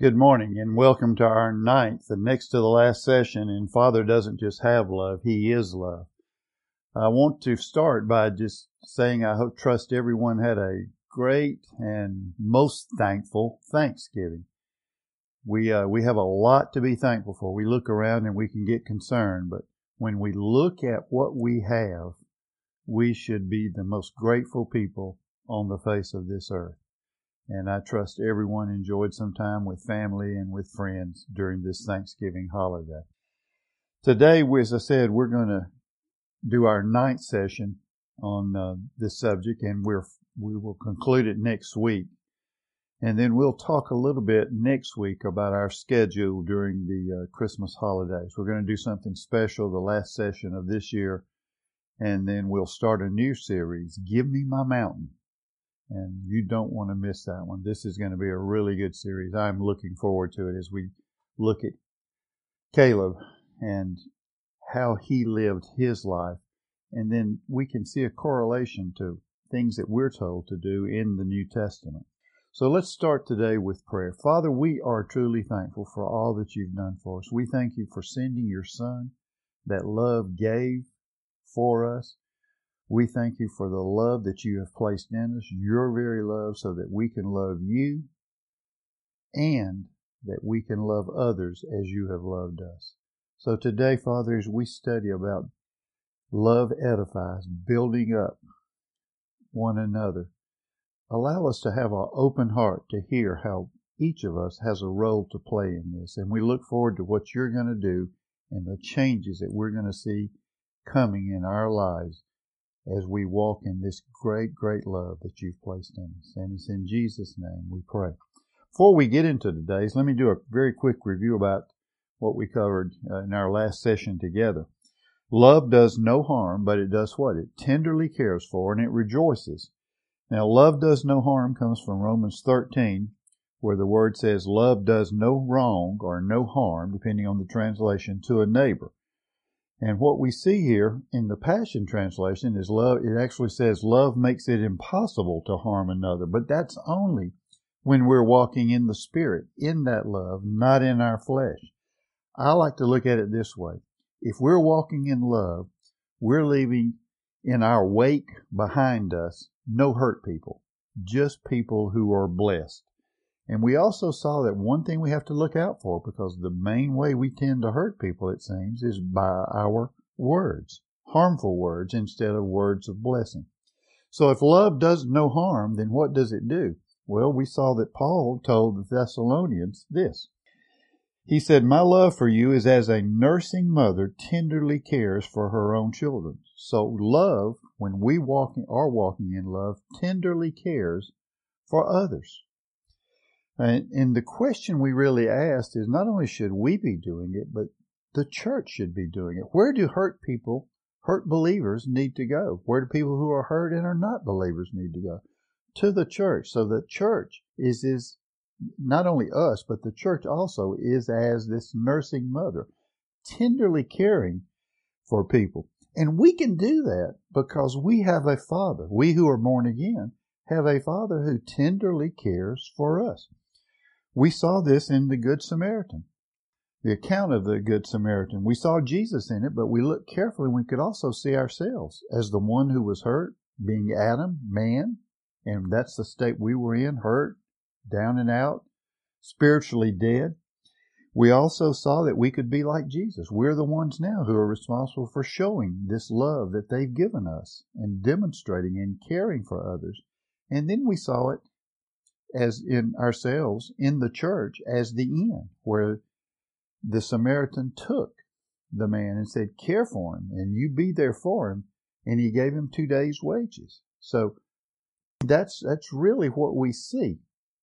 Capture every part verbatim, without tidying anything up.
Good morning and welcome to our ninth, the next to the last session. And Father doesn't just have love, He is love. I want to start by just saying I hope, trust everyone had a great and most thankful Thanksgiving. We, uh, we have a lot to be thankful for. We look around and we can get concerned, but when we look at what we have, we should be the most grateful people on the face of this earth. And I trust everyone enjoyed some time with family and with friends during this Thanksgiving holiday. Today, as I said, we're going to do our ninth session on uh, this subject, and we're, we will conclude it next week. And then we'll talk a little bit next week about our schedule during the uh, Christmas holidays. We're going to do something special, the last session of this year, and then we'll start a new series, Give Me My Mountain. And you don't want to miss that one. This is going to be a really good series. I'm looking forward to it as we look at Caleb and how he lived his life. And then we can see a correlation to things that we're told to do in the New Testament. So let's start today with prayer. Father, we are truly thankful for all that you've done for us. We thank you for sending your Son that love gave for us. We thank you for the love that you have placed in us, your very love, so that we can love you and that we can love others as you have loved us. So today, Father, as we study about love edifies, building up one another, allow us to have an open heart to hear how each of us has a role to play in this. And we look forward to what you're going to do and the changes that we're going to see coming in our lives as we walk in this great, great love that you've placed in us. And it's in Jesus' name we pray. Before we get into today's, let me do a very quick review about what we covered uh, in our last session together. Love does no harm, but it does what? It tenderly cares for and it rejoices. Now, love does no harm comes from Romans thirteen, where the word says love does no wrong or no harm, depending on the translation, to a neighbor. And what we see here in the Passion Translation is love. It actually says love makes it impossible to harm another. But that's only when we're walking in the Spirit, in that love, not in our flesh. I like to look at it this way. If we're walking in love, we're leaving in our wake behind us no hurt people, just people who are blessed. And we also saw that one thing we have to look out for, because the main way we tend to hurt people, it seems, is by our words, harmful words instead of words of blessing. So if love does no harm, then what does it do? Well, we saw that Paul told the Thessalonians this. He said, my love for you is as a nursing mother tenderly cares for her own children. So love, when we walk, are walking in love, tenderly cares for others. And, and the question we really asked is not only should we be doing it, but the church should be doing it. Where do hurt people, hurt believers need to go? Where do people who are hurt and are not believers need to go? To the church. So the church is, is not only us, but the church also is as this nursing mother, tenderly caring for people. And we can do that because we have a Father. We who are born again have a Father who tenderly cares for us. We saw this in the Good Samaritan, the account of the Good Samaritan. We saw Jesus in it, but we looked carefully. We could also see ourselves as the one who was hurt, being Adam, man, and that's the state we were in, hurt, down and out, spiritually dead. We also saw that we could be like Jesus. We're the ones now who are responsible for showing this love that they've given us and demonstrating and caring for others. And then we saw it as in ourselves in the church as the end, where the Samaritan took the man and said, care for him and you be there for him. And he gave him two days' wages. So that's, that's really what we see.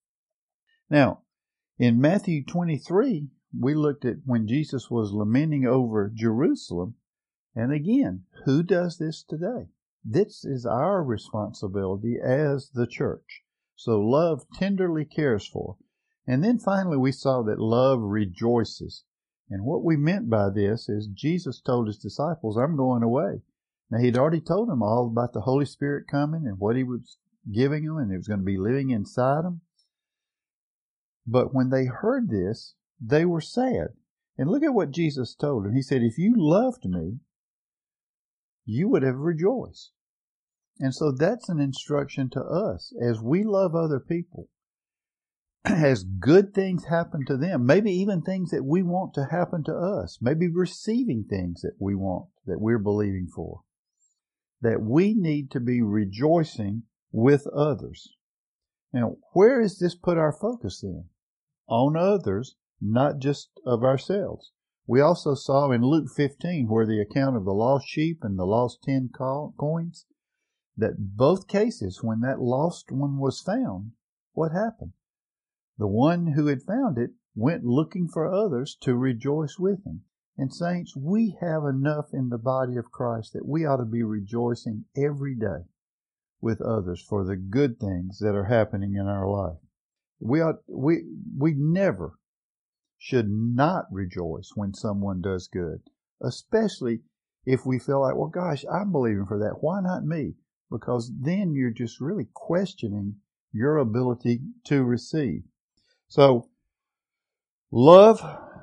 Now, in Matthew twenty-three, we looked at when Jesus was lamenting over Jerusalem. And again, who does this today? This is our responsibility as the church. So love tenderly cares for. And then finally we saw that love rejoices. And what we meant by this is Jesus told his disciples, I'm going away. Now he'd already told them all about the Holy Spirit coming and what he was giving them, and it was going to be living inside them. But when they heard this, they were sad. And look at what Jesus told them. He said, if you loved me, you would have rejoiced. And so that's an instruction to us. As we love other people, as good things happen to them, maybe even things that we want to happen to us, maybe receiving things that we want, that we're believing for, that we need to be rejoicing with others. Now, where does this put our focus in? On others, not just of ourselves. We also saw in Luke fifteen, where the account of the lost sheep and the lost ten coins, that both cases, when that lost one was found, what happened? The one who had found it went looking for others to rejoice with him. And saints, we have enough in the body of Christ that we ought to be rejoicing every day with others for the good things that are happening in our life. We ought, we, we never should not rejoice when someone does good, especially if we feel like, well, gosh, I'm believing for that. Why not me? Because then you're just really questioning your ability to receive. So, love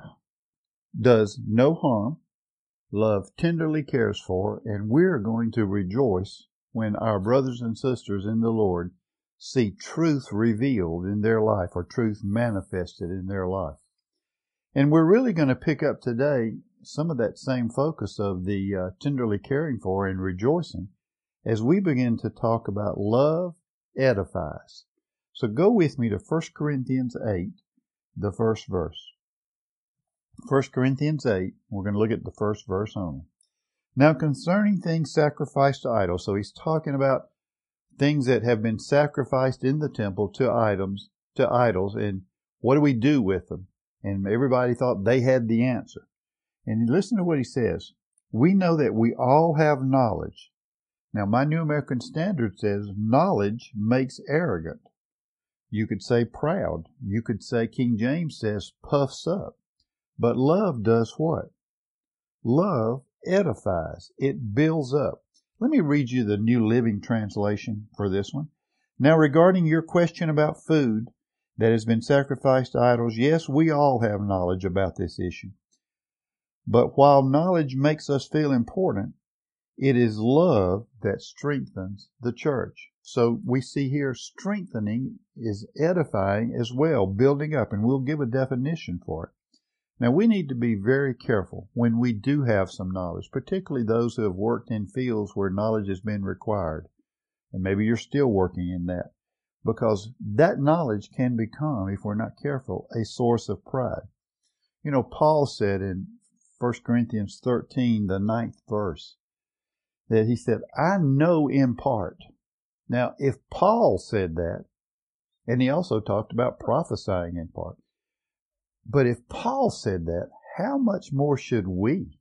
does no harm. Love tenderly cares for, and we're going to rejoice when our brothers and sisters in the Lord see truth revealed in their life or truth manifested in their life. And we're really going to pick up today some of that same focus of the uh, tenderly caring for and rejoicing as we begin to talk about love edifies. So go with me to First Corinthians eight, the first verse. First Corinthians eight, we're going to look at the first verse only. Now concerning things sacrificed to idols, so he's talking about things that have been sacrificed in the temple to items, to idols, and what do we do with them? And everybody thought they had the answer. And listen to what he says. We know that we all have knowledge. Now my New American Standard says knowledge makes arrogant. You could say proud. You could say, King James says, puffs up. But love does what? Love edifies. It builds up. Let me read you the New Living Translation for this one. Now, regarding your question about food that has been sacrificed to idols, yes, we all have knowledge about this issue. But while knowledge makes us feel important, it is love that strengthens the church. So we see here strengthening is edifying as well, building up, and we'll give a definition for it. Now we need to be very careful when we do have some knowledge, particularly those who have worked in fields where knowledge has been required. And maybe you're still working in that, because that knowledge can become, if we're not careful, a source of pride. You know, Paul said in First Corinthians thirteen, the ninth verse, that he said, I know in part. Now, if Paul said that, and he also talked about prophesying in part, but if Paul said that, how much more should we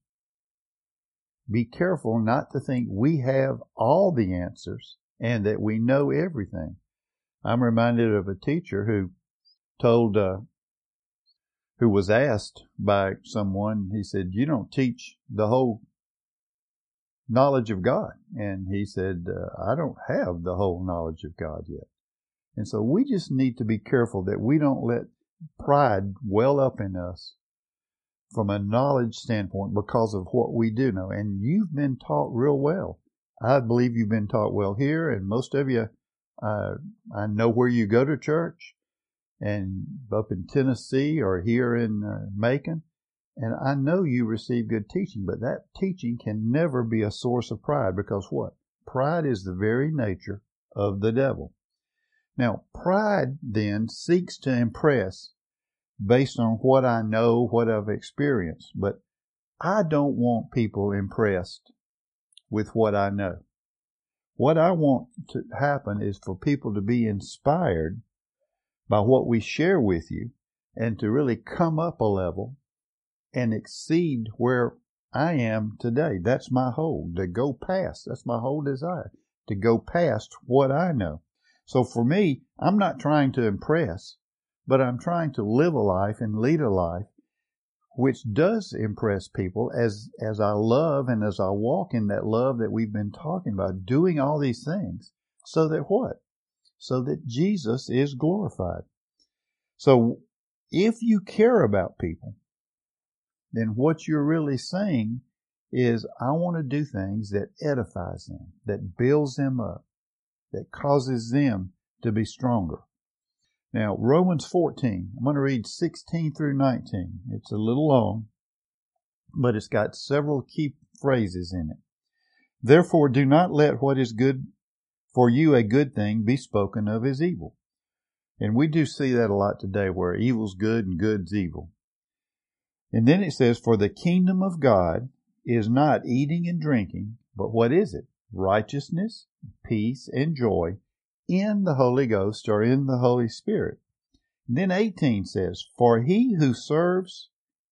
be careful not to think we have all the answers and that we know everything? I'm reminded of a teacher who told, uh, who was asked by someone, he said, you don't teach the whole knowledge of God. And he said, uh, I don't have the whole knowledge of God yet. And so we just need to be careful that we don't let pride well up in us from a knowledge standpoint because of what we do know. And you've been taught real well. I believe you've been taught well here, and most of you, uh, I know where you go to church, and up in Tennessee or here in uh, Macon. And I know you receive good teaching, but that teaching can never be a source of pride, because what? Pride is the very nature of the devil. Now, pride then seeks to impress based on what I know, what I've experienced. But I don't want people impressed with what I know. What I want to happen is for people to be inspired by what we share with you and to really come up a level and exceed where I am today. That's my whole, to go past. That's my whole desire, to go past what I know. So for me, I'm not trying to impress, but I'm trying to live a life and lead a life which does impress people as, as I love and as I walk in that love that we've been talking about, doing all these things so that what? So that Jesus is glorified. So if you care about people, then what you're really saying is, I want to do things that edifies them, that builds them up, that causes them to be stronger. Now, Romans fourteen, I'm going to read sixteen through nineteen. It's a little long, but it's got several key phrases in it. Therefore, do not let what is good for you a good thing be spoken of as evil. And we do see that a lot today, where evil's good and good's evil. And then it says, for the kingdom of God is not eating and drinking, but what is it? Righteousness, peace, and joy in the Holy Ghost, or in the Holy Spirit. And then eighteen says, for he who serves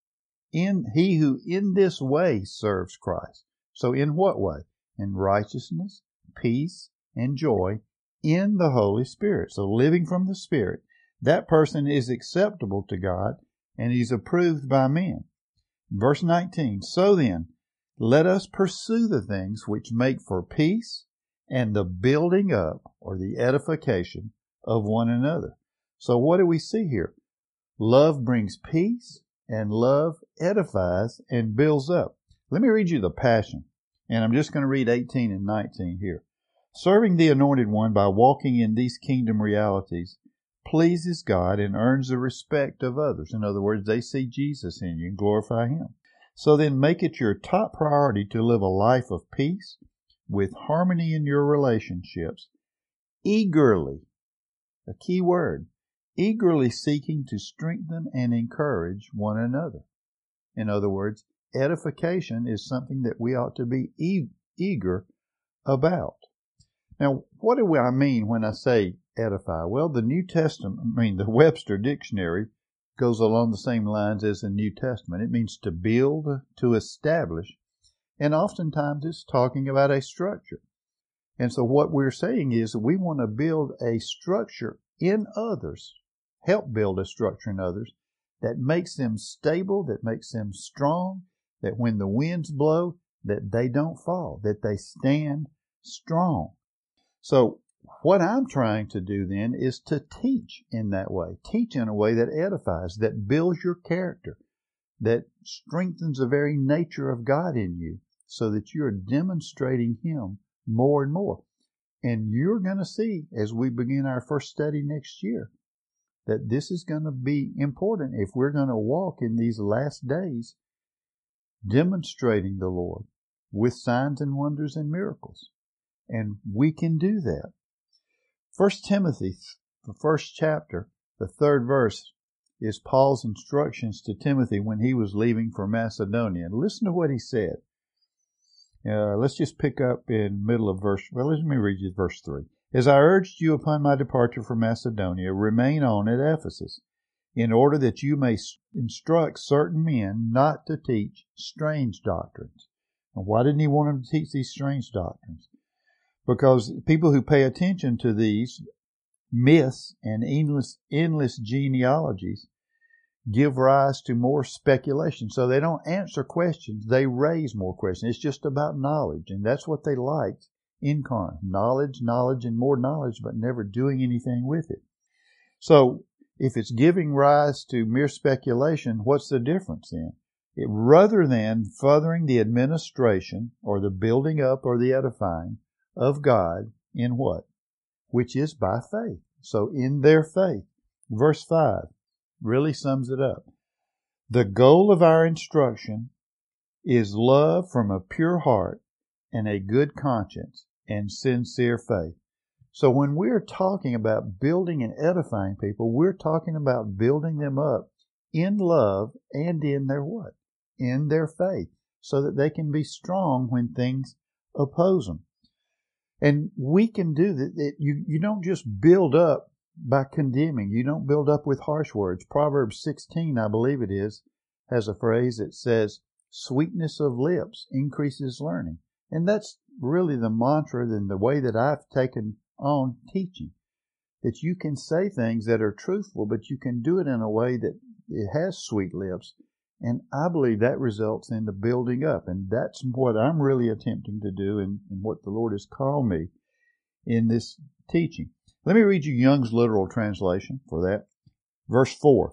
in, he who in this way serves Christ. So in what way? In righteousness, peace, and joy in the Holy Spirit. So living from the Spirit, that person is acceptable to God, and he's approved by men. Verse nineteen, so then, let us pursue the things which make for peace and the building up, or the edification of one another. So what do we see here? Love brings peace, and love edifies and builds up. Let me read you the Passion, and I'm just going to read eighteen and nineteen here. Serving the Anointed One by walking in these kingdom realities pleases God and earns the respect of others. In other words, they see Jesus in you and glorify Him. So then make it your top priority to live a life of peace with harmony in your relationships, eagerly, a key word, eagerly seeking to strengthen and encourage one another. In other words, edification is something that we ought to be e- eager about. Now, what do I mean when I say edify? Well, the New Testament, I mean, the Webster Dictionary goes along the same lines as the New Testament. It means to build, to establish, and oftentimes it's talking about a structure. And so what we're saying is we want to build a structure in others, help build a structure in others that makes them stable, that makes them strong, that when the winds blow, that they don't fall, that they stand strong. So what I'm trying to do then is to teach in that way. Teach in a way that edifies, that builds your character, that strengthens the very nature of God in you so that you're demonstrating Him more and more. And you're going to see as we begin our first study next year that this is going to be important if we're going to walk in these last days demonstrating the Lord with signs and wonders and miracles. And we can do that. First Timothy, the first chapter, the third verse, is Paul's instructions to Timothy when he was leaving for Macedonia. And listen to what he said. Uh, let's just pick up in middle of verse, well, let me read you verse three. As I urged you upon my departure from Macedonia, remain on at Ephesus, in order that you may instruct certain men not to teach strange doctrines. And why didn't he want them to teach these strange doctrines? Because people who pay attention to these myths and endless, endless genealogies give rise to more speculation. So they don't answer questions. They raise more questions. It's just about knowledge. And that's what they liked in Corinth. Knowledge, knowledge, and more knowledge, but never doing anything with it. So if it's giving rise to mere speculation, what's the difference then? It, rather than furthering the administration or the building up or the edifying of God in what? Which is by faith. So in their faith. Verse five really sums it up. The goal of our instruction is love from a pure heart and a good conscience and sincere faith. So when we're talking about building and edifying people, we're talking about building them up in love and in their what? In their faith, so that they can be strong when things oppose them. And we can do that. You, you don't just build up by condemning. You don't build up with harsh words. Proverbs sixteen, I believe it is, has a phrase that says, sweetness of lips increases learning. And that's really the mantra and the way that I've taken on teaching. That you can say things that are truthful, but you can do it in a way that it has sweet lips. And I believe that results in the building up. And that's what I'm really attempting to do and, and what the Lord has called me in this teaching. Let me read you Young's literal translation for that. Verse four.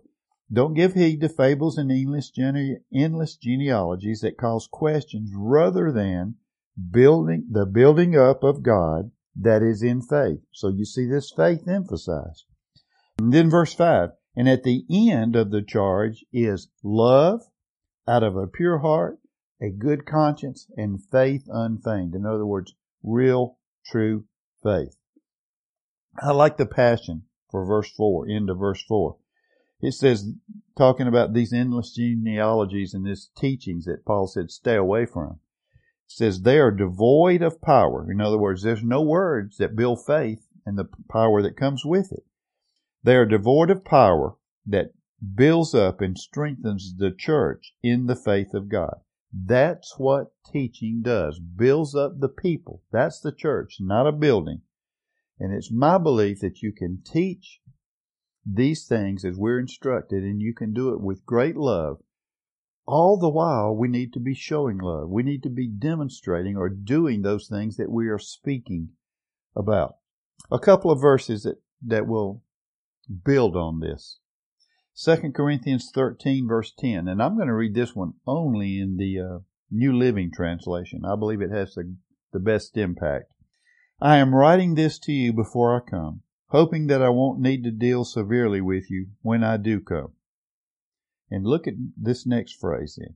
Don't give heed to fables and endless, gene- endless genealogies that cause questions rather than building the building up of God that is in faith. So you see this faith emphasized. And then verse five, and at the end of the charge is love out of a pure heart, a good conscience, and faith unfeigned. In other words, real, true faith. I like the passion for verse four, end of verse four. It says, talking about these endless genealogies and these teachings that Paul said stay away from. It says they are devoid of power. In other words, there's no words that build faith and the power that comes with it. They are devoid of power that builds up and strengthens the church in the faith of God. That's what teaching does. Builds up the people. That's the church, not a building. And it's my belief that you can teach these things as we're instructed, and you can do it with great love. All the while, we need to be showing love. We need to be demonstrating or doing those things that we are speaking about. A couple of verses that, that will build on this. Second Corinthians thirteen, verse ten. And I'm going to read this one only in the uh, New Living Translation. I believe it has the, the best impact. I am writing this to you before I come, hoping that I won't need to deal severely with you when I do come. And look at this next phrase then.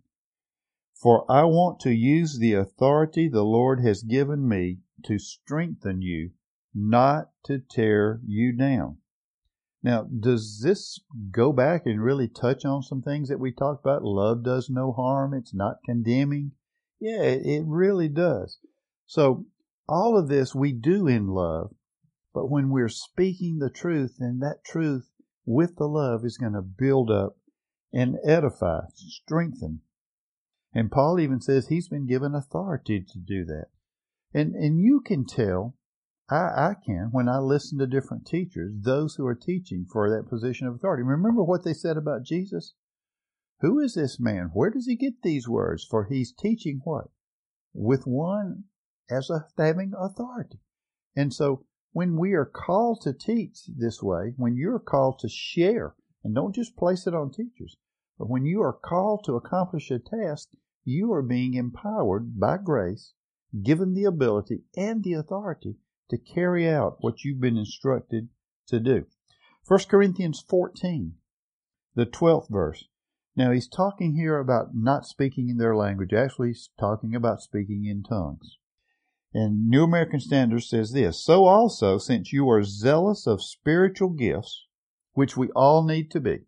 For I want to use the authority the Lord has given me to strengthen you, not to tear you down. Now, does this go back and really touch on some things that we talked about? Love does no harm. It's not condemning. Yeah, it, it really does. So all of this we do in love, but when we're speaking the truth, then that truth with the love is going to build up and edify, strengthen. And Paul even says he's been given authority to do that. And and you can tell, I, I can, when I listen to different teachers, those who are teaching for that position of authority. Remember what they said about Jesus? Who is this man? Where does he get these words? For he's teaching what? With one as a, having authority. And so when we are called to teach this way, when you're called to share, and don't just place it on teachers, but when you are called to accomplish a task, you are being empowered by grace, given the ability and the authority to carry out what you've been instructed to do. First Corinthians fourteen, the twelfth verse. Now he's talking here about not speaking in their language. Actually, he's talking about speaking in tongues. And New American Standard says this, so also, since you are zealous of spiritual gifts, which we all need to be,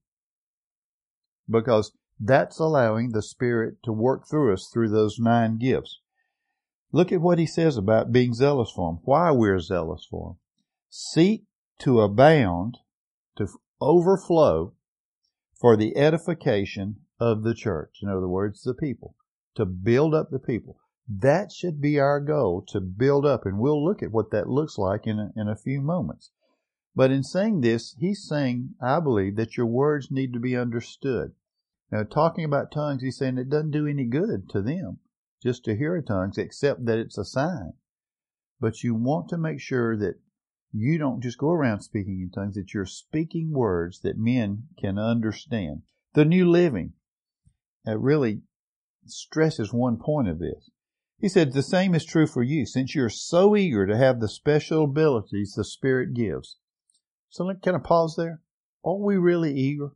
because that's allowing the Spirit to work through us through those nine gifts. Look at what he says about being zealous for them, why we're zealous for them. Seek to abound, to overflow for the edification of the church. In other words, the people, to build up the people. That should be our goal, to build up. And we'll look at what that looks like in a, in a few moments. But in saying this, he's saying, I believe, that your words need to be understood. Now, talking about tongues, he's saying it doesn't do any good to them just to hear tongues, except that it's a sign. But you want to make sure that you don't just go around speaking in tongues, that you're speaking words that men can understand. The New Living uh, really stresses one point of this. He said, the same is true for you, since you're so eager to have the special abilities the Spirit gives. So can I pause there? Are we really eager?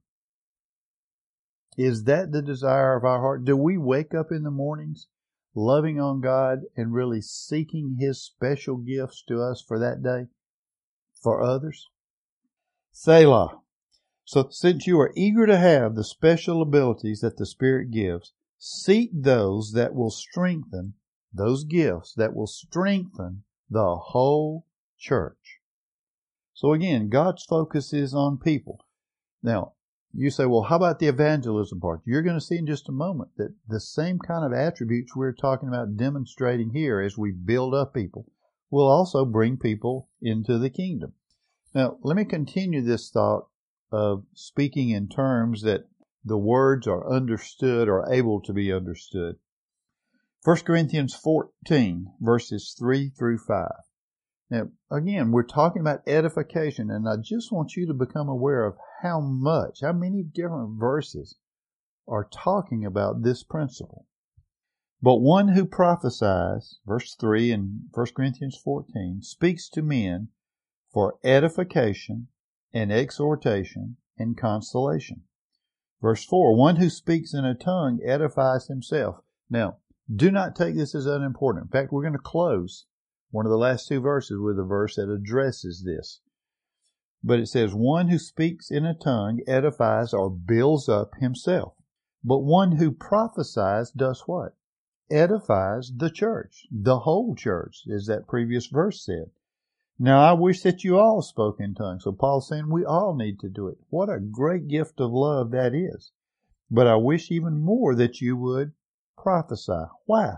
Is that the desire of our heart? Do we wake up in the mornings loving on God and really seeking His special gifts to us for that day, for others? Selah. So since you are eager to have the special abilities that the Spirit gives, seek those that will strengthen, those gifts that will strengthen the whole church. So again, God's focus is on people. Now, you say, well, how about the evangelism part? You're going to see in just a moment that the same kind of attributes we're talking about demonstrating here as we build up people will also bring people into the kingdom. Now, let me continue this thought of speaking in terms that the words are understood or able to be understood. First Corinthians fourteen, verses three through five. Now, again, we're talking about edification, and I just want you to become aware of how much, how many different verses are talking about this principle. But one who prophesies, verse three in First Corinthians fourteen, speaks to men for edification and exhortation and consolation. Verse four, one who speaks in a tongue edifies himself. Now, do not take this as unimportant. In fact, we're going to close one of the last two verses with a verse that addresses this. But it says, one who speaks in a tongue edifies or builds up himself. But one who prophesies does what? Edifies the church, the whole church, as that previous verse said. Now, I wish that you all spoke in tongues. So Paul's saying we all need to do it. What a great gift of love that is. But I wish even more that you would prophesy. Why?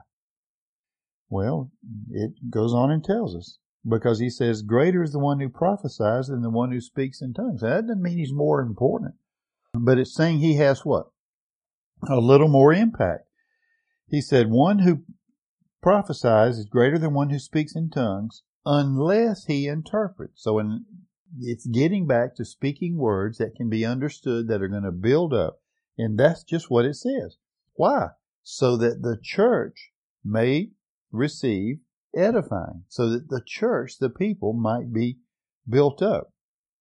Well, it goes on and tells us. Because he says, greater is the one who prophesies than the one who speaks in tongues. Now, that doesn't mean he's more important. But it's saying he has what? A little more impact. He said, one who prophesies is greater than one who speaks in tongues, unless he interprets. So in, it's getting back to speaking words that can be understood, that are going to build up. And that's just what it says. Why? So that the church may receive edifying. So that the church, the people, might be built up.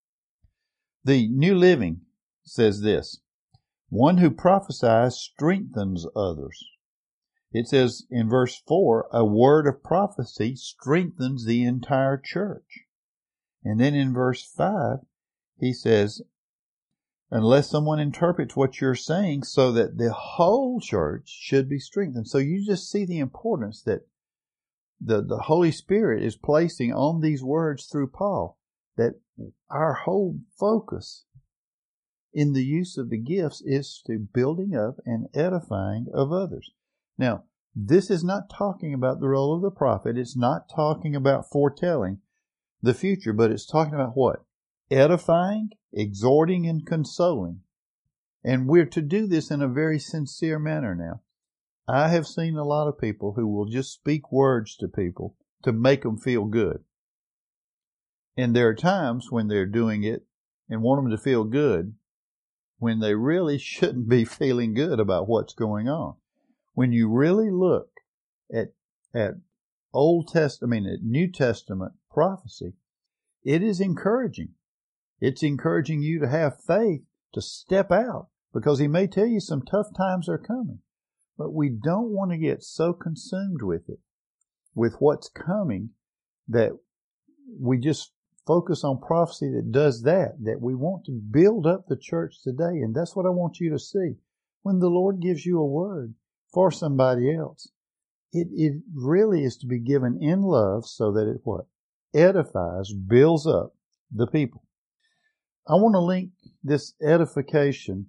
The New Living says this. One who prophesies strengthens others. It says in verse four, a word of prophecy strengthens the entire church. And then in verse five, he says, unless someone interprets what you're saying, so that the whole church should be strengthened. So you just see the importance that the, the Holy Spirit is placing on these words through Paul, that our whole focus in the use of the gifts is to building up and edifying of others. Now, this is not talking about the role of the prophet. It's not talking about foretelling the future, but it's talking about what? Edifying, exhorting, and consoling. And we're to do this in a very sincere manner now. I have seen a lot of people who will just speak words to people to make them feel good. And there are times when they're doing it and want them to feel good when they really shouldn't be feeling good about what's going on. When you really look at at Old Testament, I mean at New Testament prophecy, it is encouraging. It's encouraging you to have faith to step out, because he may tell you some tough times are coming. But we don't want to get so consumed with it, with what's coming, that we just focus on prophecy that does that, that we want to build up the church today. And that's what I want you to see. When the Lord gives you a word for somebody else, it, it really is to be given in love, so that it what? Edifies, builds up the people. I want to link this edification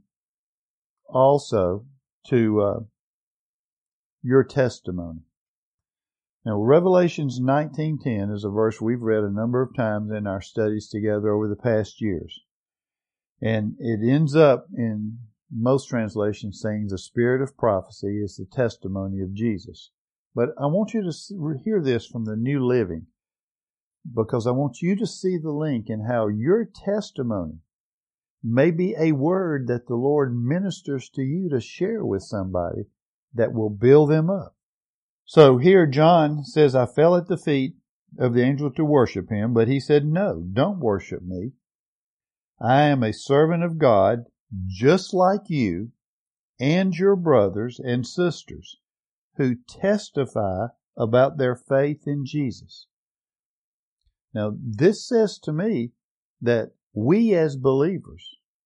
also to uh, your testimony. Now, Revelations nineteen ten is a verse we've read a number of times in our studies together over the past years. And it ends up in most translations saying the spirit of prophecy is the testimony of Jesus. But I want you to hear this from the New Living, because I want you to see the link in how your testimony may be a word that the Lord ministers to you to share with somebody that will build them up. So here John says, I fell at the feet of the angel to worship him, but he said, no, don't worship me. I am a servant of God, just like you and your brothers and sisters who testify about their faith in Jesus. Now, this says to me that we as believers,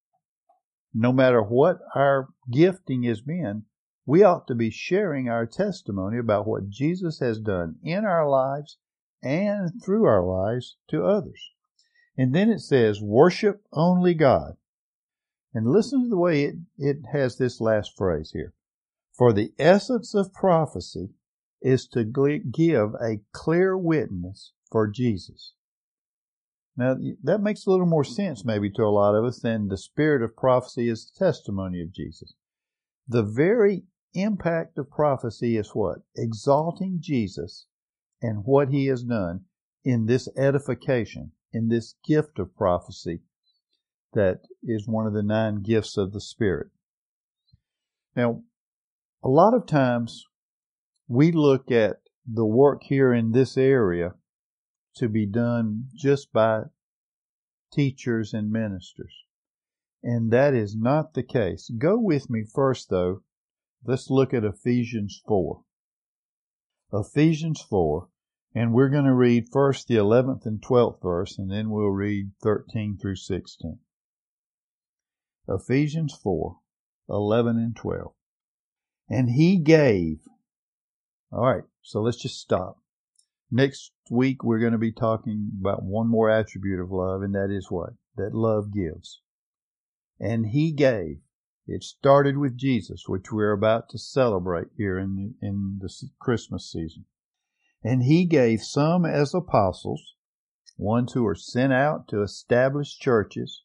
no matter what our gifting has been, we ought to be sharing our testimony about what Jesus has done in our lives and through our lives to others. And then it says, worship only God. And listen to the way it, it has this last phrase here. For the essence of prophecy is to give a clear witness for Jesus. Now, that makes a little more sense maybe to a lot of us than the spirit of prophecy is the testimony of Jesus. The very impact of prophecy is what? Exalting Jesus and what he has done in this edification, in this gift of prophecy that is one of the nine gifts of the Spirit. Now, a lot of times we look at the work here in this area to be done just by teachers and ministers. And that is not the case. Go with me first, though. Let's look at Ephesians four. Ephesians four, and we're going to read first the eleventh and twelfth verse, and then we'll read thirteen through sixteen. Ephesians four, eleven and twelve. And he gave. All right, so let's just stop. Next week, we're going to be talking about one more attribute of love, and that is what? That love gives. And he gave. It started with Jesus, which we're about to celebrate here in the, in the Christmas season. And he gave some as apostles, ones who are sent out to establish churches,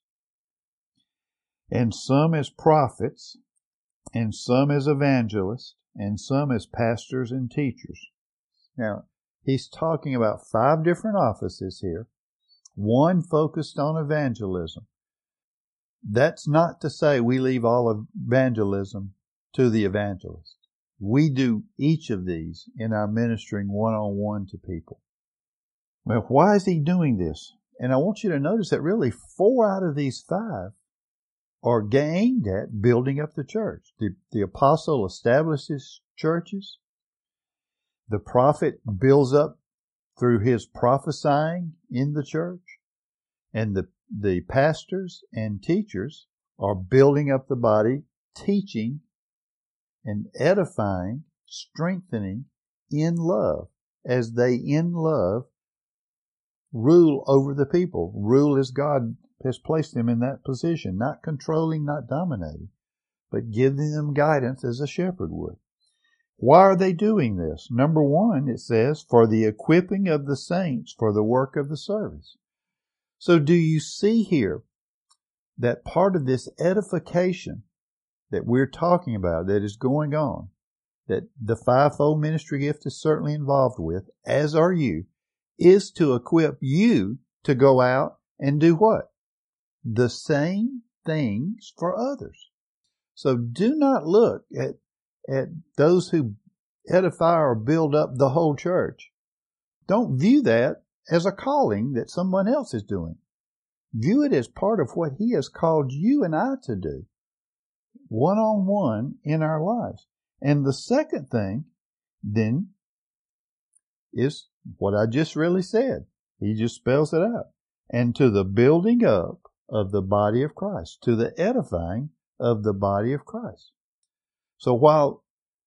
and some as prophets, and some as evangelists, and some as pastors and teachers. Now, he's talking about five different offices here, one focused on evangelism. That's not to say we leave all evangelism to the evangelist. We do each of these in our ministering one-on-one to people. Well, why is he doing this? And I want you to notice that really four out of these five are aimed at building up the church. The, the apostle establishes churches. The prophet builds up through his prophesying in the church. And the, the pastors and teachers are building up the body, teaching and edifying, strengthening in love, as they in love rule over the people. Rule as God has placed them in that position, not controlling, not dominating, but giving them guidance as a shepherd would. Why are they doing this? Number one, it says, for the equipping of the saints for the work of the service. So do you see here that part of this edification that we're talking about, that is going on, that the fivefold ministry gift is certainly involved with, as are you, is to equip you to go out and do what? The same things for others. So do not look at, at those who edify or build up the whole church. Don't view that as a calling that someone else is doing. View it as part of what he has called you and I to do, one-on-one in our lives. And the second thing, then, is what I just really said. He just spells it out. And to the building up of the body of Christ, to the edifying of the body of Christ. So while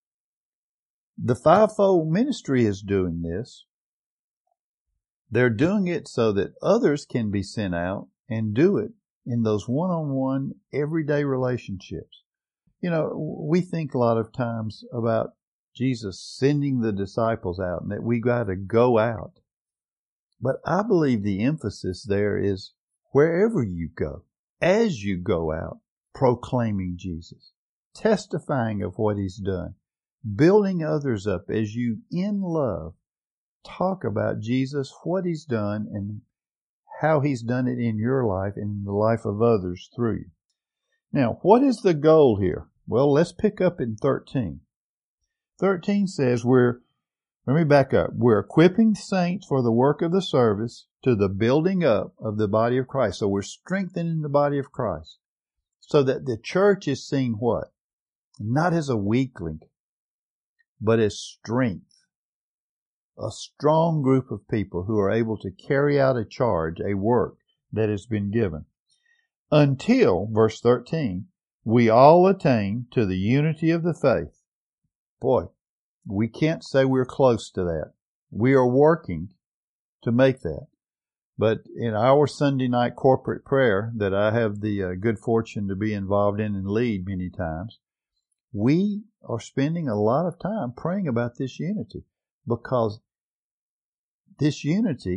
the fivefold ministry is doing this, they're doing it so that others can be sent out and do it in those one-on-one, everyday relationships. You know, we think a lot of times about Jesus sending the disciples out and that we got to go out. But I believe the emphasis there is wherever you go, as you go out, proclaiming Jesus, testifying of what he's done, building others up as you, in love, talk about Jesus, what he's done, and how he's done it in your life and in the life of others through you. Now, what is the goal here? Well, let's pick up in thirteen. thirteen says we're, let me back up, we're equipping saints for the work of the service to the building up of the body of Christ. So we're strengthening the body of Christ so that the church is seen what? Not as a weakling, but as strength. A strong group of people who are able to carry out a charge, a work that has been given. Until, verse thirteen, we all attain to the unity of the faith. Boy, we can't say we're close to that. We are working to make that. But in our Sunday night corporate prayer that I have the uh, good fortune to be involved in and lead many times, we are spending a lot of time praying about this unity, because this unity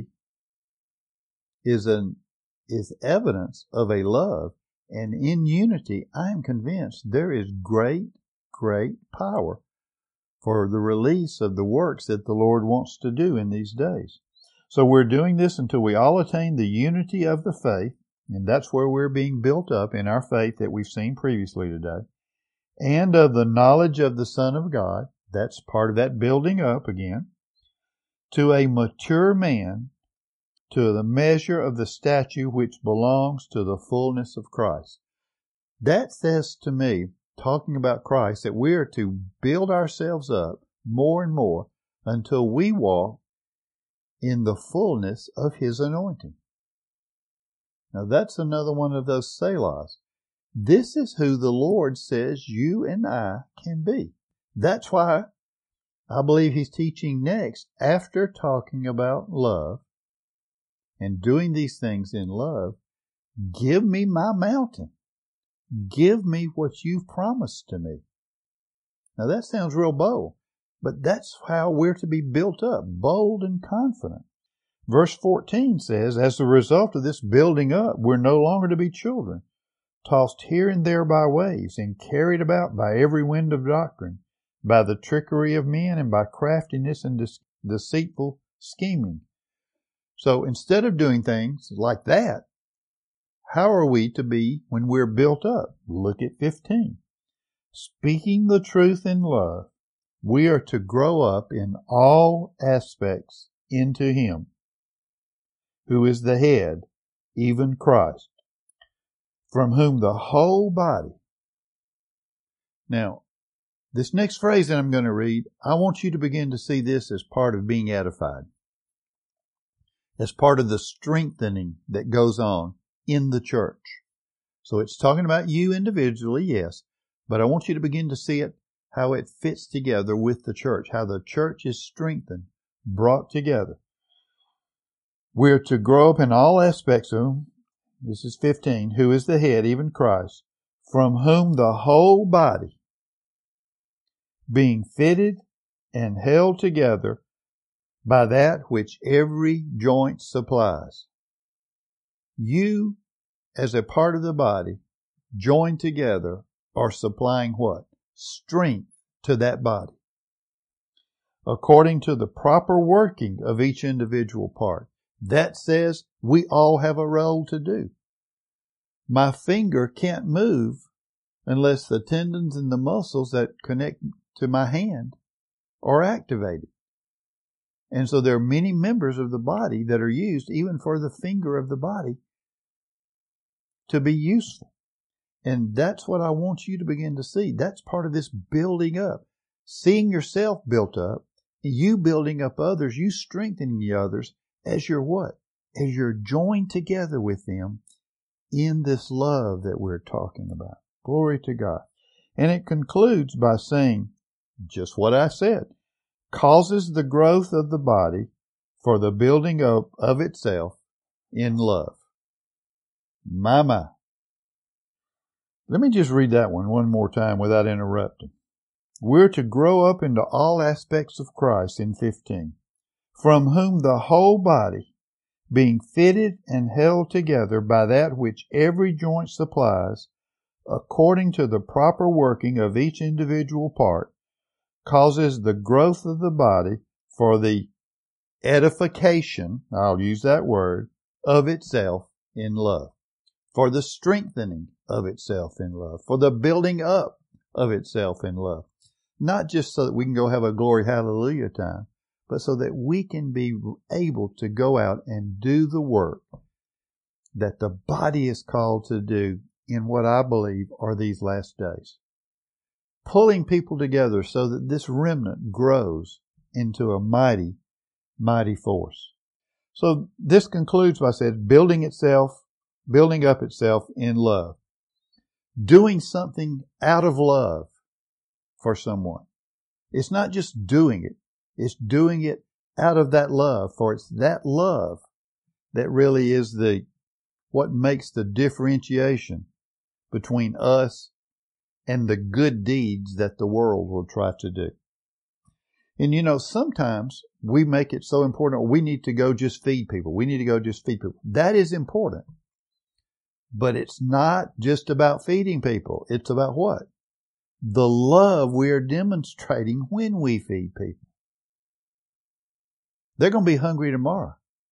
is an is evidence of a love, and in unity I am convinced there is great, great power for the release of the works that the Lord wants to do in these days. So we're doing this until we all attain the unity of the faith, and that's where we're being built up in our faith that we've seen previously today, and of the knowledge of the Son of God. That's part of that building up again, to a mature man, to the measure of the stature which belongs to the fullness of Christ. That says to me, talking about Christ, that we are to build ourselves up more and more until we walk in the fullness of His anointing. Now that's another one of those selahs. This is who the Lord says you and I can be. That's why I believe He's teaching next, after talking about love and doing these things in love, give me my mountain. Give me what you've promised to me. Now that sounds real bold, but that's how we're to be built up, bold and confident. Verse fourteen says, as a result of this building up, we're no longer to be children, tossed here and there by waves and carried about by every wind of doctrine, by the trickery of men and by craftiness and deceitful scheming. So instead of doing things like that, how are we to be when we're built up? Look at fifteen. Speaking the truth in love, we are to grow up in all aspects into Him, who is the head, even Christ, from whom the whole body. Now, this next phrase that I'm going to read, I want you to begin to see this as part of being edified, as part of the strengthening that goes on in the church. So it's talking about you individually, yes, but I want you to begin to see it, how it fits together with the church, how the church is strengthened, brought together. We're to grow up in all aspects of Him. This is fifteen, who is the head, even Christ, from whom the whole body, being fitted and held together by that which every joint supplies. You, as a part of the body, joined together, are supplying what? Strength to that body, according to the proper working of each individual part. That says we all have a role to do. My finger can't move unless the tendons and the muscles that connect to my hand are activated. And so there are many members of the body that are used even for the finger of the body to be useful. And that's what I want you to begin to see. That's part of this building up. Seeing yourself built up, you building up others, you strengthening the others as you're what? As you're joined together with them in this love that we're talking about. Glory to God. And it concludes by saying just what I said. Causes the growth of the body for the building up of itself in love. My, my. Let me just read that one one more time without interrupting. We're to grow up into all aspects of Christ in fifteen, from whom the whole body, being fitted and held together by that which every joint supplies, according to the proper working of each individual part, causes the growth of the body for the edification, I'll use that word, of itself in love, for the strengthening of itself in love, for the building up of itself in love. Not just so that we can go have a glory hallelujah time, but so that we can be able to go out and do the work that the body is called to do in what I believe are these last days. Pulling people together so that this remnant grows into a mighty, mighty force. So this concludes by saying building itself, building up itself in love. Doing something out of love for someone. It's not just doing it. It's doing it out of that love, for it's that love that really is the what makes the differentiation between us and the good deeds that the world will try to do. And you know, sometimes we make it so important, we need to go just feed people. We need to go just feed people. That is important. But it's not just about feeding people. It's about what? The love we are demonstrating when we feed people. They're going to be hungry tomorrow.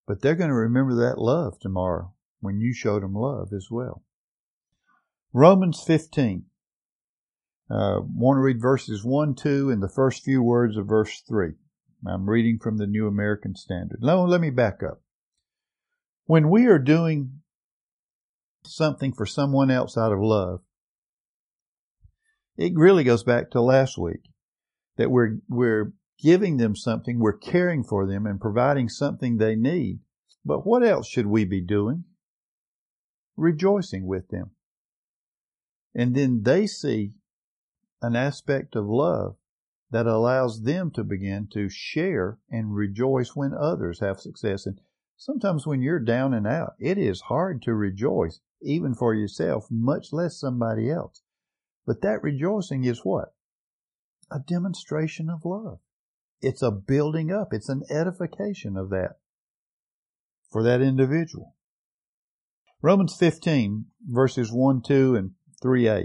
But they're going to remember that love tomorrow when you showed them love as well. Romans fifteen. I uh, want to read verses one, two, and the first few words of verse three. I'm reading from the New American Standard. No, let me back up. When we are doing something for someone else out of love, it really goes back to last week, that we're we're giving them something, we're caring for them and providing something they need. But what else should we be doing? Rejoicing with them. And then they see an aspect of love that allows them to begin to share and rejoice when others have success. And sometimes when you're down and out, it is hard to rejoice, even for yourself, much less somebody else. But that rejoicing is what? A demonstration of love. It's a building up. It's an edification of that for that individual. Romans fifteen, verses one, two, and three a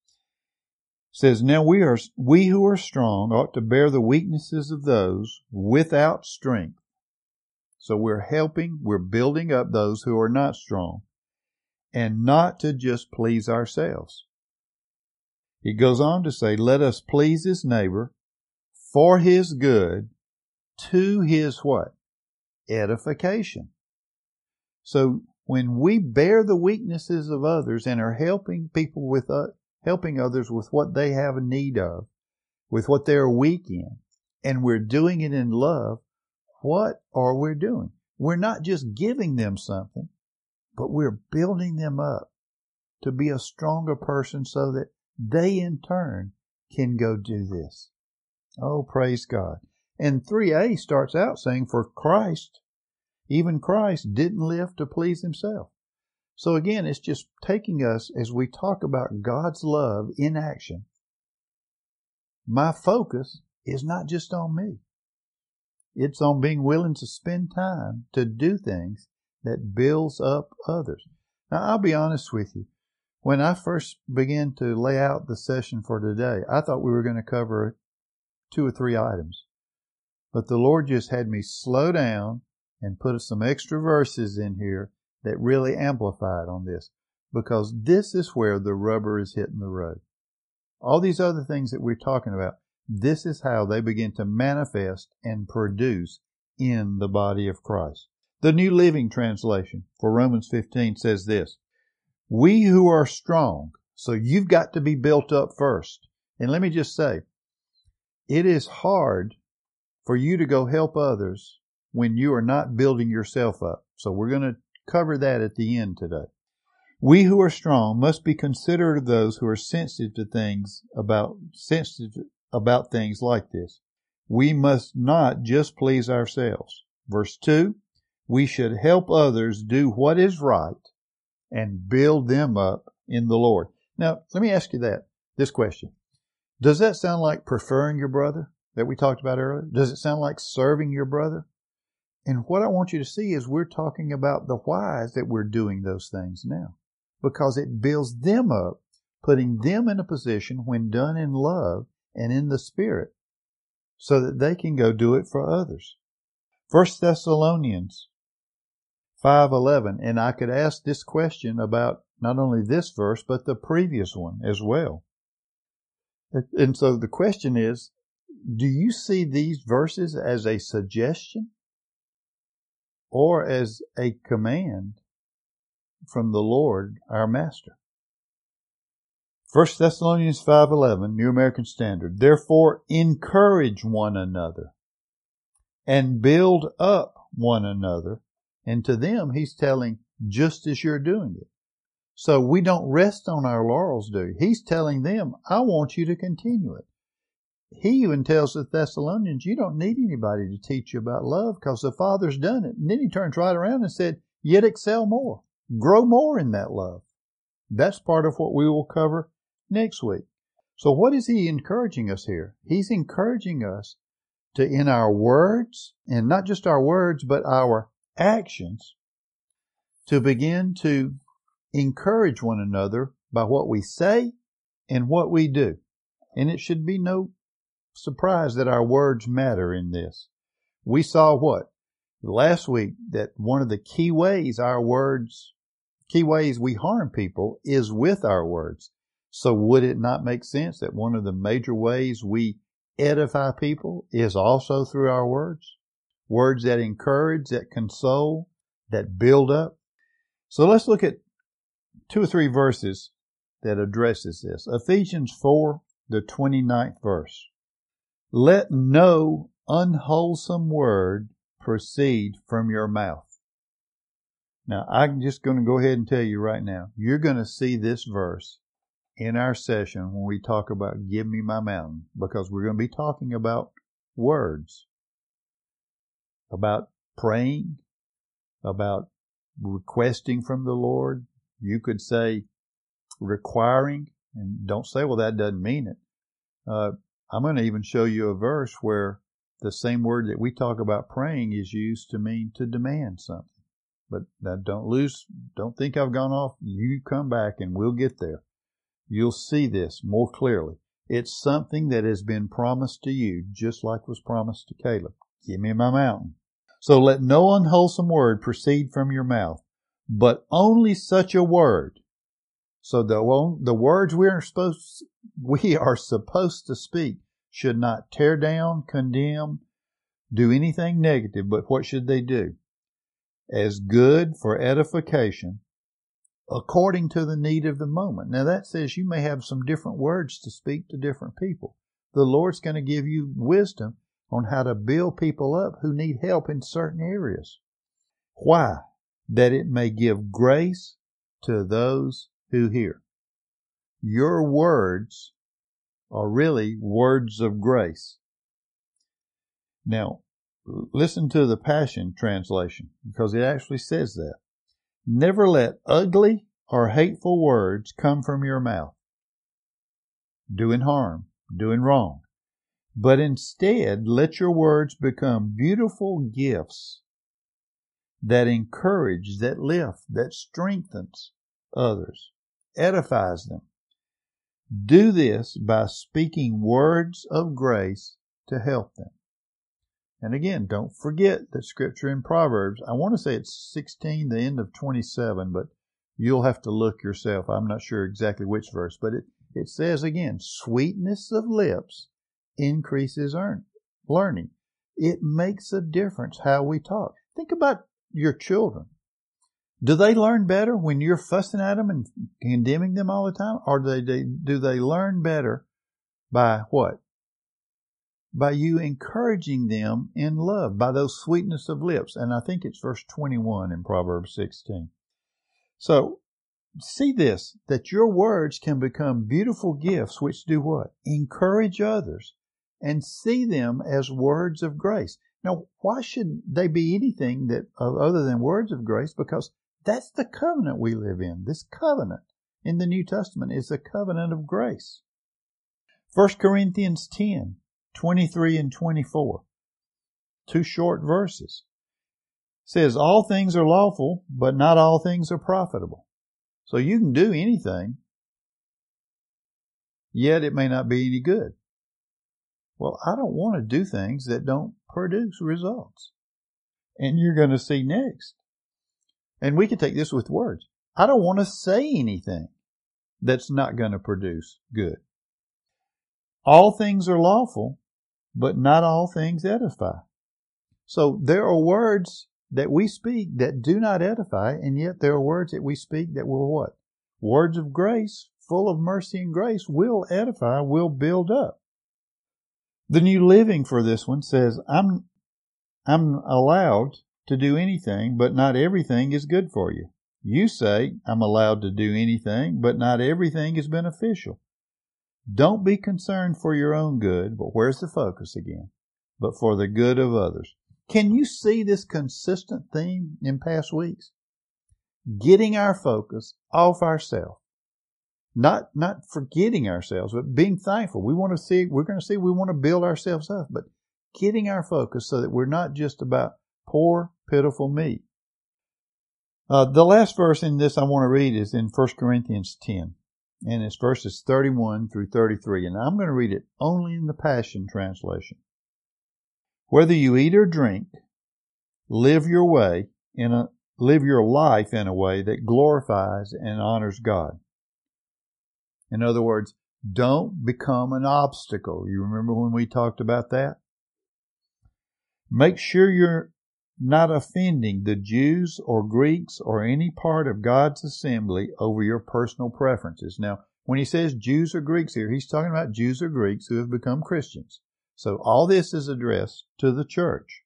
says, Now we are we who are strong ought to bear the weaknesses of those without strength. So we're helping, we're building up those who are not strong, and not to just please ourselves. He goes on to say, Let us please his neighbor for his good, to his what? Edification. So when we bear the weaknesses of others and are helping people with uh, helping others with what they have a need of, with what they're weak in, and we're doing it in love, what are we doing? We're not just giving them something, but we're building them up to be a stronger person so that they in turn can go do this. Oh, praise God. And three a starts out saying, For Christ, even Christ, didn't live to please himself. So again, it's just taking us as we talk about God's love in action. My focus is not just on me. It's on being willing to spend time to do things that builds up others. Now, I'll be honest with you. When I first began to lay out the session for today, I thought we were going to cover two or three items. But the Lord just had me slow down and put some extra verses in here that really amplified on this, because this is where the rubber is hitting the road. All these other things that we're talking about, this is how they begin to manifest and produce in the body of Christ. The New Living Translation for Romans fifteen says this, We who are strong, so you've got to be built up first. And let me just say, it is hard for you to go help others when you are not building yourself up. So we're going to cover that at the end today. We who are strong must be considerate of those who are sensitive to things about sensitive about things like this. We must not just please ourselves. Verse two, we should help others do what is right and build them up in the Lord. Now, let me ask you that, this question. Does that sound like preferring your brother that we talked about earlier? Does it sound like serving your brother? And what I want you to see is we're talking about the whys that we're doing those things now, because it builds them up, putting them in a position when done in love and in the Spirit so that they can go do it for others. First Thessalonians five eleven, and I could ask this question about not only this verse, but the previous one as well. And so the question is, do you see these verses as a suggestion or as a command from the Lord, our Master? First Thessalonians five eleven, New American Standard. Therefore, encourage one another and build up one another. And to them, he's telling, just as you're doing it. So we don't rest on our laurels, do we? He's telling them, I want you to continue it. He even tells the Thessalonians, you don't need anybody to teach you about love because the Father's done it. And then he turns right around and said, yet excel more. Grow more in that love. That's part of what we will cover next week. So what is he encouraging us here? He's encouraging us to, in our words, and not just our words, but our actions, to begin to encourage one another by what we say and what we do. And it should be no surprise that our words matter in this. We saw what? last week that one of the key ways our words, key ways we harm people is with our words. So would it not make sense that one of the major ways we edify people is also through our words? Words that encourage, that console, that build up. So let's look at two or three verses that addresses this. Ephesians four, the twenty-ninth verse. Let no unwholesome word proceed from your mouth. Now, I'm just going to go ahead and tell you right now, you're going to see this verse in our session when we talk about Give Me My Mountain, because we're going to be talking about words, about praying, about requesting from the Lord. You could say requiring, and don't say, well, that doesn't mean it. Uh, I'm going to even show you a verse where the same word that we talk about praying is used to mean to demand something. But now don't lose, don't think I've gone off. You come back and we'll get there. You'll see this more clearly. It's something that has been promised to you, just like was promised to Caleb. Give me my mountain. So let no unwholesome word proceed from your mouth, but only such a word. So the, the words we are supposed, we are supposed to speak should not tear down, condemn, do anything negative, but what should they do? As good for edification, according to the need of the moment. Now that says you may have some different words to speak to different people. The Lord's going to give you wisdom on how to build people up who need help in certain areas. Why? That it may give grace to those who hear. Your words are really words of grace. Now, listen to the Passion Translation, because it actually says that. Never let ugly or hateful words come from your mouth, doing harm, doing wrong. But instead, let your words become beautiful gifts that encourage, that lift, that strengthens others, edifies them. Do this by speaking words of grace to help them. And again, don't forget the scripture in Proverbs. I want to say it's sixteen, the end of twenty-seven, but you'll have to look yourself. I'm not sure exactly which verse, but it, it says again, sweetness of lips increases learning. It makes a difference how we talk. Think about your children. Do they learn better when you're fussing at them and condemning them all the time? Or do they, do they learn better by what? By you encouraging them in love, by those sweetness of lips. And I think it's verse twenty-one in Proverbs sixteen. So, see this, that your words can become beautiful gifts which do what? Encourage others and see them as words of grace. Now, why should they be anything that uh, other than words of grace? Because that's the covenant we live in. This covenant in the New Testament is the covenant of grace. First Corinthians ten, twenty-three and twenty-four. Two short verses. It says, all things are lawful, but not all things are profitable. So you can do anything, yet it may not be any good. Well, I don't want to do things that don't produce results. And you're going to see next. And we can take this with words. I don't want to say anything that's not going to produce good. All things are lawful, but not all things edify. So there are words that we speak that do not edify, and yet there are words that we speak that will what? Words of grace, full of mercy and grace, will edify, will build up. The New Living for this one says, I'm, I'm allowed to do anything, but not everything is good for you. You say, I'm allowed to do anything, but not everything is beneficial. Don't be concerned for your own good, but where's the focus again? But for the good of others. Can you see this consistent theme in past weeks? Getting our focus off ourselves. Not, not forgetting ourselves, but being thankful. We want to see, we're going to see, we want to build ourselves up, but getting our focus so that we're not just about poor, pitiful me. Uh, the last verse in this I want to read is in First Corinthians ten. And it's verses thirty-one through thirty-three. And I'm going to read it only in the Passion Translation. Whether you eat or drink, live your way in a, live your life in a way that glorifies and honors God. In other words, don't become an obstacle. You remember when we talked about that? Make sure you're not offending the Jews or Greeks or any part of God's assembly over your personal preferences. Now, when he says Jews or Greeks here, he's talking about Jews or Greeks who have become Christians. So all this is addressed to the church.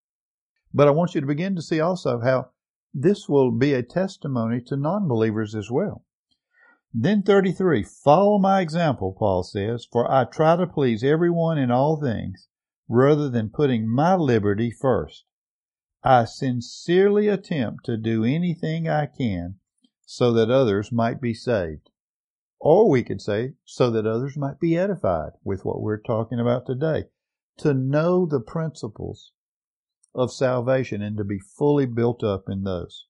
But I want you to begin to see also how this will be a testimony to non-believers as well. Then thirty-three, follow my example, Paul says, for I try to please everyone in all things, rather than putting my liberty first. I sincerely attempt to do anything I can so that others might be saved. Or we could say, so that others might be edified with what we're talking about today. To know the principles of salvation and to be fully built up in those.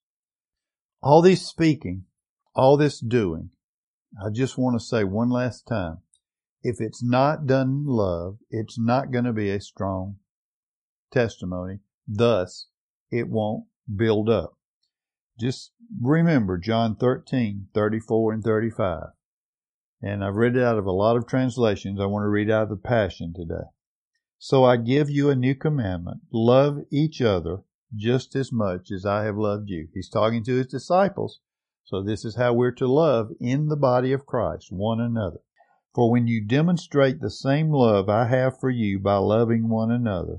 All this speaking, all this doing, I just want to say one last time, if it's not done in love, it's not going to be a strong testimony. Thus, it won't build up. Just remember John thirteen, thirty-four and thirty-five. And I've read it out of a lot of translations. I want to read out of the Passion today. So I give you a new commandment. Love each other just as much as I have loved you. He's talking to his disciples. So this is how we're to love in the body of Christ, one another. For when you demonstrate the same love I have for you by loving one another,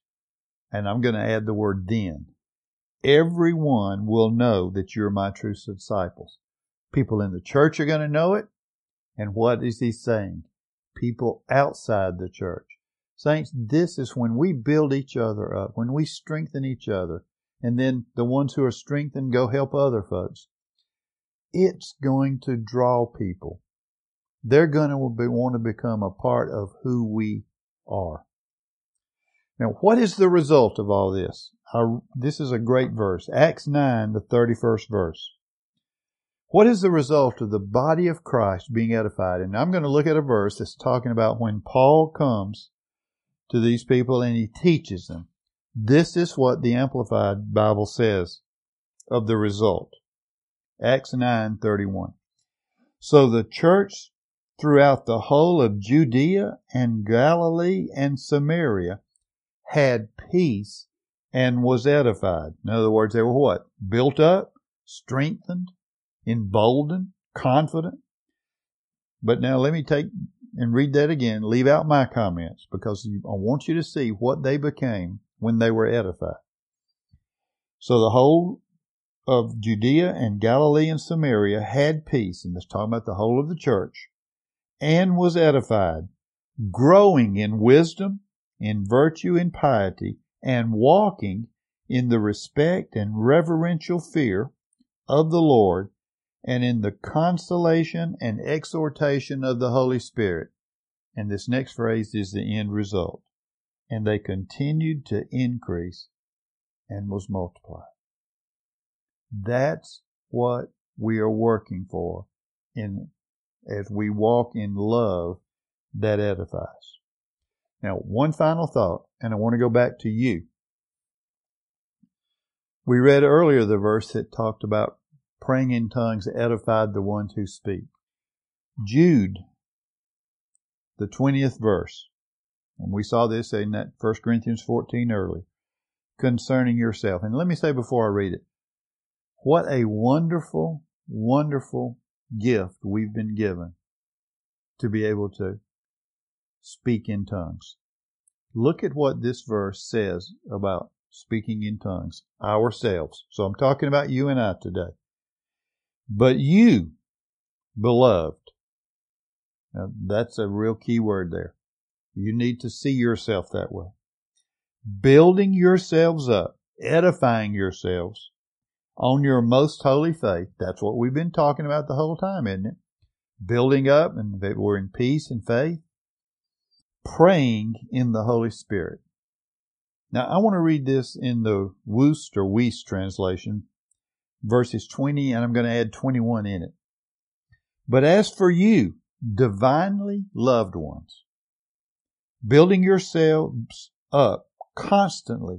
and I'm going to add the word then, everyone will know that you're my true disciples. People in the church are going to know it. And what is he saying? People outside the church. Saints, this is when we build each other up, when we strengthen each other, and then the ones who are strengthened go help other folks. It's going to draw people. They're going to be, want to become a part of who we are. Now, what is the result of all this? I, this is a great verse. Acts nine, the thirty-first verse. What is the result of the body of Christ being edified? And I'm going to look at a verse that's talking about when Paul comes to these people and he teaches them. This is what the Amplified Bible says of the result. Acts nine thirty-one. So the church throughout the whole of Judea and Galilee and Samaria had peace and was edified. In other words, they were what? Built up, strengthened, emboldened, confident. But now let me take and read that again. Leave out my comments because I want you to see what they became when they were edified. So the whole of Judea and Galilee and Samaria had peace, and that's talking about the whole of the church, and was edified, growing in wisdom, in virtue, in piety, and walking in the respect and reverential fear of the Lord, and in the consolation and exhortation of the Holy Spirit. And this next phrase is the end result. And they continued to increase and was multiplied. That's what we are working for in as we walk in love that edifies. Now, one final thought, and I want to go back to you. We read earlier the verse that talked about praying in tongues edified the ones who speak. Jude, the twentieth verse, and we saw this in that First Corinthians fourteen early, concerning yourself. And let me say before I read it, what a wonderful, wonderful gift we've been given to be able to speak in tongues. Look at what this verse says about speaking in tongues, ourselves. So I'm talking about you and I today. But you, beloved, now that's a real key word there. You need to see yourself that way. Building yourselves up, edifying yourselves on your most holy faith. That's what we've been talking about the whole time, isn't it? Building up, and that we're in peace and faith. Praying in the Holy Spirit. Now, I want to read this in the Woost or Weiss translation, verses twenty, and I'm going to add twenty-one in it. But as for you, divinely loved ones, building yourselves up constantly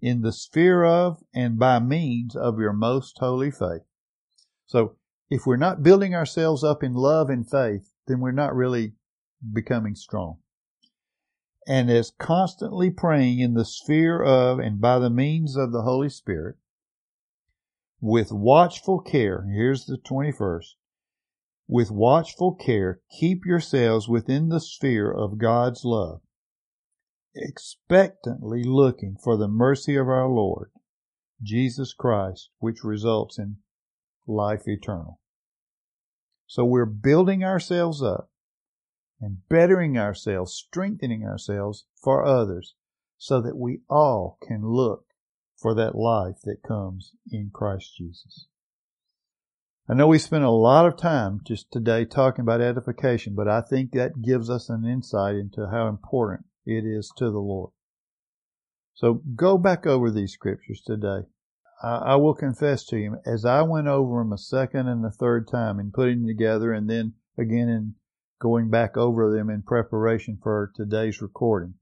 in the sphere of and by means of your most holy faith. So if we're not building ourselves up in love and faith, then we're not really becoming strong. And as constantly praying in the sphere of and by the means of the Holy Spirit, with watchful care, here's the twenty-first, with watchful care, keep yourselves within the sphere of God's love, expectantly looking for the mercy of our Lord, Jesus Christ, which results in life eternal. So we're building ourselves up and bettering ourselves, strengthening ourselves for others so that we all can look for that life that comes in Christ Jesus. I know we spent a lot of time just today talking about edification, but I think that gives us an insight into how important it is to the Lord. So go back over these scriptures today. I, I will confess to you, as I went over them a second and a third time and putting them together and then again in going back over them in preparation for today's recording,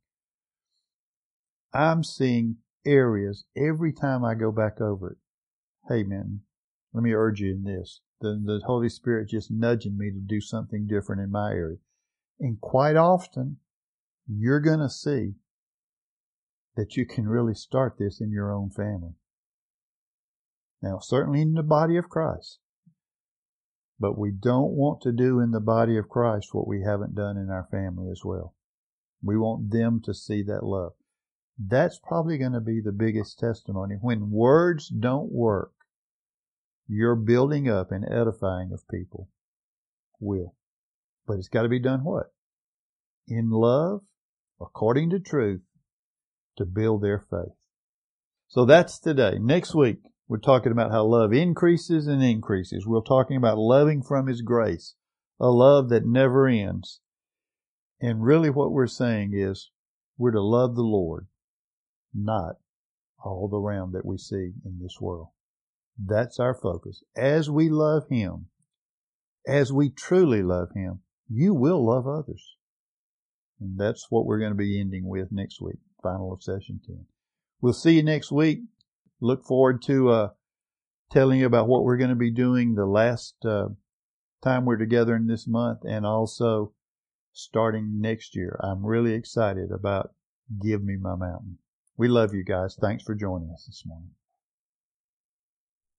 I'm seeing areas every time I go back over it. Hey man, let me urge you in this. The, the Holy Spirit just nudging me to do something different in my area. And quite often, you're going to see that you can really start this in your own family. Now, certainly in the body of Christ. But we don't want to do in the body of Christ what we haven't done in our family as well. We want them to see that love. That's probably going to be the biggest testimony. When words don't work, your building up and edifying of people will. But it's got to be done what? In love, according to truth, to build their faith. So that's today. Next week, we're talking about how love increases and increases. We're talking about loving from His grace, a love that never ends. And really what we're saying is we're to love the Lord, not all the realm that we see in this world. That's our focus. As we love Him, as we truly love Him, you will love others. And that's what we're going to be ending with next week, final of session ten. We'll see you next week. Look forward to uh, telling you about what we're going to be doing the last uh, time we're together in this month and also starting next year. I'm really excited about Give Me My Mountain. We love you guys. Thanks for joining us this morning.